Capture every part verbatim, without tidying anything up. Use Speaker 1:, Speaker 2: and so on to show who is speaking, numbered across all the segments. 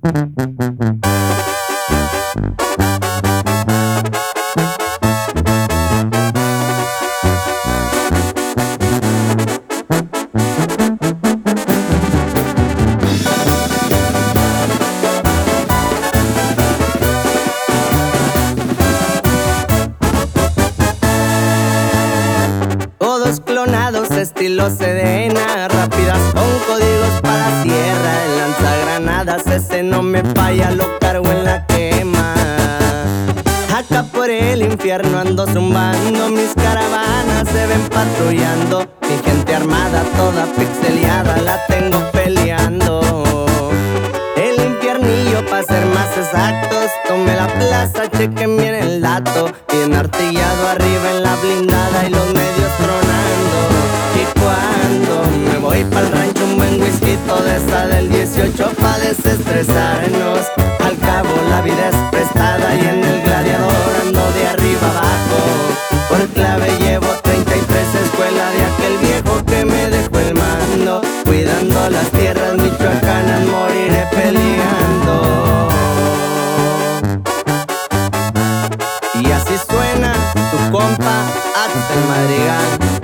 Speaker 1: Todos clonados estilo Sedena, rápidas con códigos para sierra. El lanzagranadas ese no me falla, lo cargo en la quema. Acá por el infierno ando zumbando, mis caravanas se ven patrullando. Mi gente armada toda pixeleada la tengo peleando. El infiernillo pa' ser más exactos, tomé la plaza, chequen bien el dato. Bien artillado arriba en la blindada y los medios tronando. Y cuando me voy pa'l rancho un buen whisky de esa del dieciocho pa' desestresarnos. Al cabo la vida es prestada y en el gladiador ando de arriba abajo. Por clave llevo treinta y tres, escuela de aquel viejo que me dejó el mando. Cuidando las tierras michoacanas moriré peleando. Y así suena tu compa Axel Madrigal.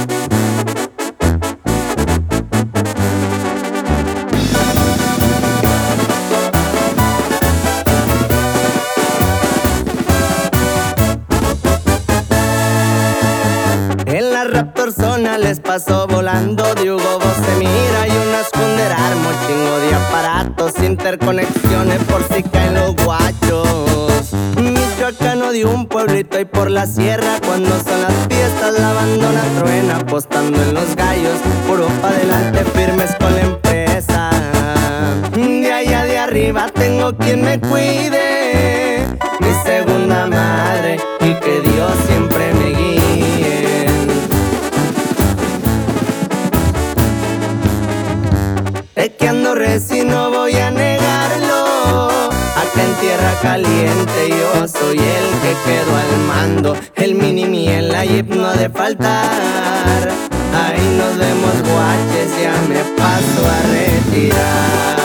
Speaker 1: En la Raptor zona les pasó volando. De Hugo Boss se mira y una Scunder armo. Chingo de aparatos, interconexiones por si caen los guachos. Michoacano de un pueblito y por la sierra. Cuando son las fiestas la bandona truena. Apostando en los gallos, puro pa' adelante firmes con la empresa. De allá de arriba tengo quien me cuide, mi segunda madre, y que Dios siempre me guíe. Es que ando reci, no voy a negarlo. Acá en tierra caliente yo soy el que quedó al mando. El mini en la jeep no ha de faltar. Ahí nos vemos guaches, ya me paso a retirar.